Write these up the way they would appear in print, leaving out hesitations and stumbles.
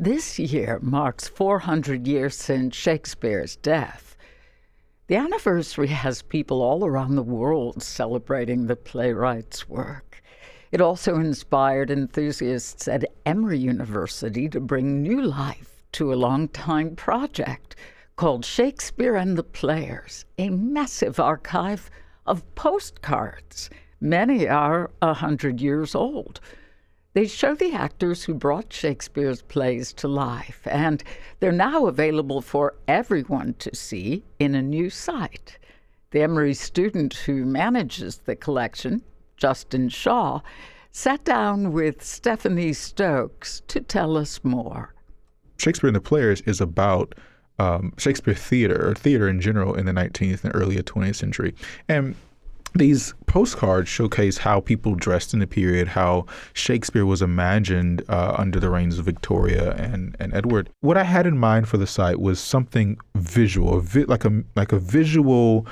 This year marks 400 years since Shakespeare's death. The anniversary has people all around the world celebrating the playwright's work. It also inspired enthusiasts at Emory University to bring new life to a long-time project called Shakespeare and the Players, a massive archive of postcards. Many are 100 years old. They show the actors who brought Shakespeare's plays to life, and they're now available for everyone to see in a new site. The Emory student who manages the collection, Justin Shaw, sat down with Stephanie Stokes to tell us more. Shakespeare and the Players is about Shakespeare theater, or theater in general, in the 19th and early 20th century. And these postcards showcase how people dressed in the period, how Shakespeare was imagined under the reigns of Victoria and Edward. What I had in mind for the site was something visual, like a visual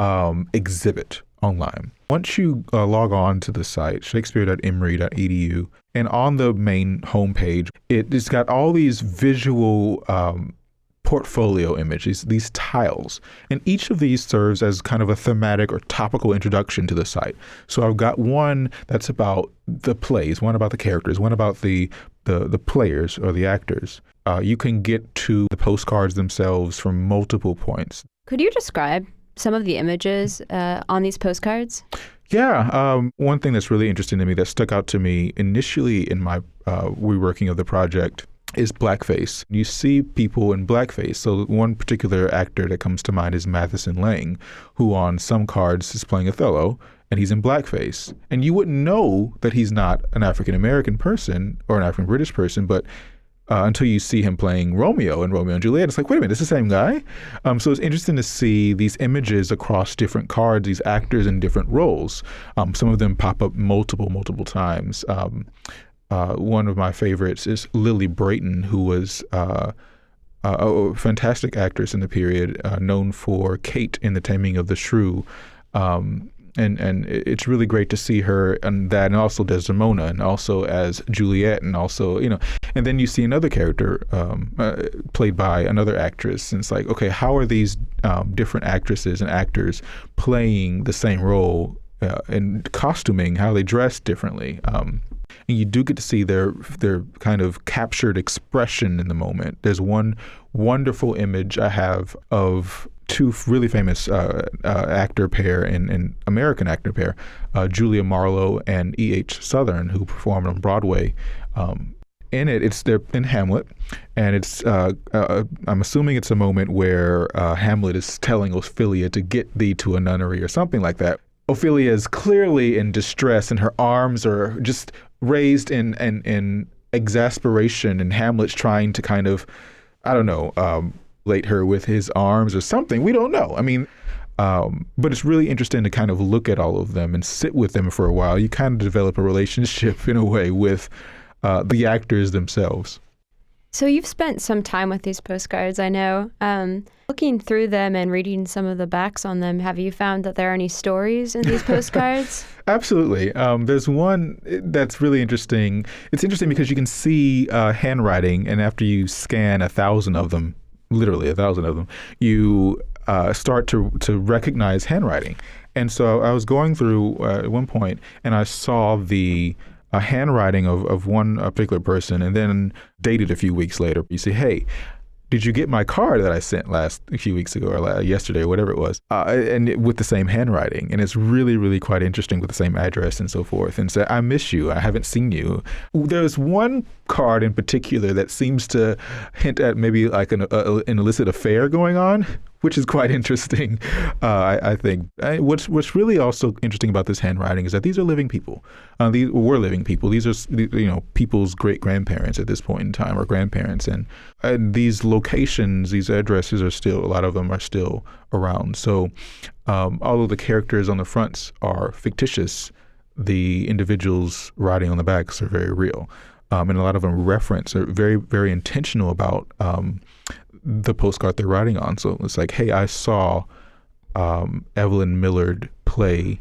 exhibit online. Once you log on to the site, shakespeare.emory.edu, and on the main homepage, it's got all these visual portfolio images, these tiles. And each of these serves as kind of a thematic or topical introduction to the site. So I've got one that's about the plays, one about the characters, one about the players or the actors. You can get to the postcards themselves from multiple points. Could you describe some of the images on these postcards? Yeah. One thing that's really interesting to me that stuck out to me initially in my reworking of the project is blackface. You see people in blackface. So one particular actor that comes to mind is Matheson Lang, who on some cards is playing Othello, and he's in blackface. And you wouldn't know that he's not an African-American person or an African-British person, but until you see him playing Romeo in Romeo and Juliet. It's like, wait a minute, it's the same guy? So it's interesting to see these images across different cards, these actors in different roles. Some of them pop up multiple times. One of my favorites is Lily Brayton, who was a fantastic actress in the period, known for Kate in The Taming of the Shrew. And it's really great to see her and that, and also Desdemona, and also as Juliet, and also, and then you see another character played by another actress, and it's like, okay, how are these different actresses and actors playing the same role in costuming, how they dress differently? And you do get to see their kind of captured expression in the moment. There's one wonderful image I have of two really famous actor pair and American actor pair, Julia Marlowe and E.H. Southern, who performed on Broadway. In it, they're in Hamlet, and it's I'm assuming it's a moment where Hamlet is telling Ophelia to get thee to a nunnery or something like that. Ophelia is clearly in distress, and her arms are just raised in exasperation, and Hamlet's trying to kind of, late her with his arms or something. We don't know. I mean, but it's really interesting to kind of look at all of them and sit with them for a while. You kind of develop a relationship in a way with the actors themselves. So you've spent some time with these postcards, I know. Looking through them and reading some of the backs on them, have you found that there are any stories in these postcards? Absolutely. There's one that's really interesting. It's interesting because you can see handwriting, and after you scan 1,000 of them, literally 1,000 of them, you start to recognize handwriting. And so I was going through at one point, and I saw the handwriting of one particular person, and then dated a few weeks later. You say, hey, did you get my card that I sent a few weeks ago or yesterday or whatever it was, and with the same handwriting. And it's really, really quite interesting with the same address and so forth. And say, I miss you. I haven't seen you. There's one card in particular that seems to hint at maybe like an illicit affair going on, which is quite interesting, I think. What's really also interesting about this handwriting is that these are living people. These were living people. These are, people's great-grandparents at this point in time, or grandparents. And these locations, these addresses a lot of them are still around. So although the characters on the fronts are fictitious, the individuals writing on the backs are very real. And a lot of them are very, very intentional about the postcard they're writing on. So it's like, hey, I saw Evelyn Millard play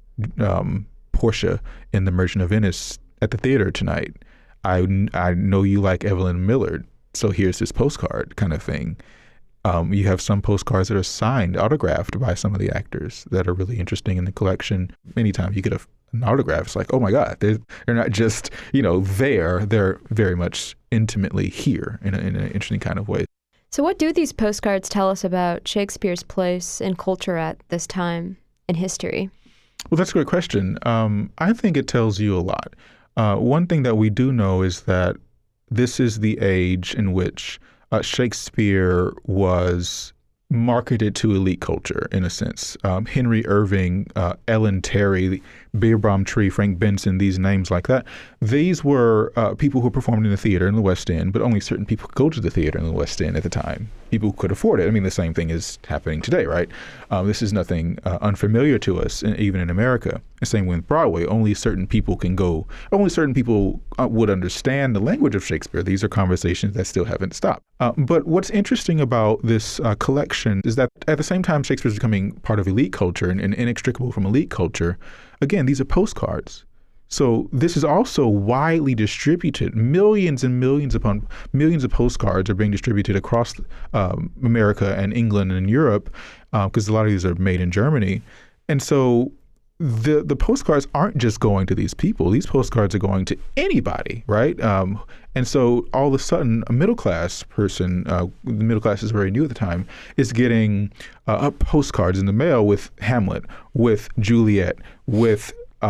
Portia in The Merchant of Venice at the theater tonight. I know you like Evelyn Millard. So here's this postcard kind of thing. You have some postcards that are signed, autographed by some of the actors that are really interesting in the collection. Anytime you get an autograph, it's like, oh my God, they're not just, there, they're very much intimately here in an interesting kind of way. So what do these postcards tell us about Shakespeare's place in culture at this time in history? Well, that's a great question. I think it tells you a lot. One thing that we do know is that this is the age in which Shakespeare was marketed to elite culture, in a sense. Henry Irving, Ellen Terry, Beerbohm Tree, Frank Benson, these names like that, these were people who performed in the theater in the West End, but only certain people could go to the theater in the West End at the time. People who could afford it. I mean, the same thing is happening today, right? This is nothing unfamiliar to us, even in America. The same with Broadway. Only certain people can go. Only certain people would understand the language of Shakespeare. These are conversations that still haven't stopped. But what's interesting about this collection is that at the same time Shakespeare is becoming part of elite culture and inextricable from elite culture, again, these are postcards. So this is also widely distributed. Millions and millions upon millions of postcards are being distributed across America and England and Europe, because a lot of these are made in Germany. And so the postcards aren't just going to these people. These postcards are going to anybody, right? And so all of a sudden, a middle-class person, the middle class is very new at the time, is getting postcards in the mail with Hamlet, with Juliet, with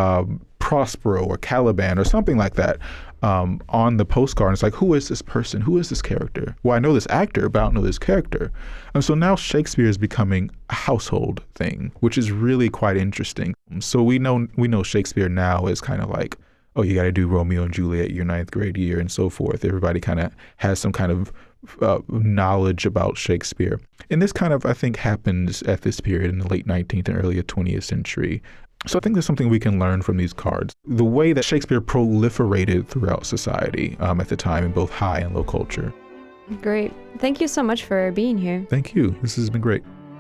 Prospero or Caliban or something like that on the postcard. And it's like, who is this person? Who is this character? Well, I know this actor, but I don't know this character. And so now Shakespeare is becoming a household thing, which is really quite interesting. So we know Shakespeare now is kind of like, oh, you got to do Romeo and Juliet your 9th grade year and so forth. Everybody kind of has some kind of knowledge about Shakespeare. And this kind of, I think, happens at this period in the late 19th and early 20th century. So I think there's something we can learn from these cards. The way that Shakespeare proliferated throughout society at the time in both high and low culture. Great. Thank you so much for being here. Thank you. This has been great.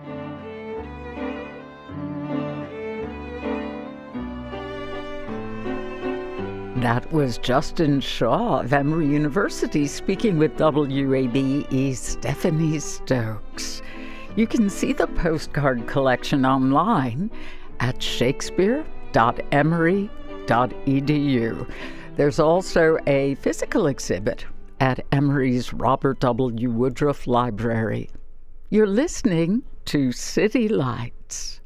That was Justin Shaw of Emory University speaking with WABE's Stephanie Stokes. You can see the postcard collection online at shakespeare.emory.edu. There's also a physical exhibit at Emory's Robert W. Woodruff Library. You're listening to City Lights.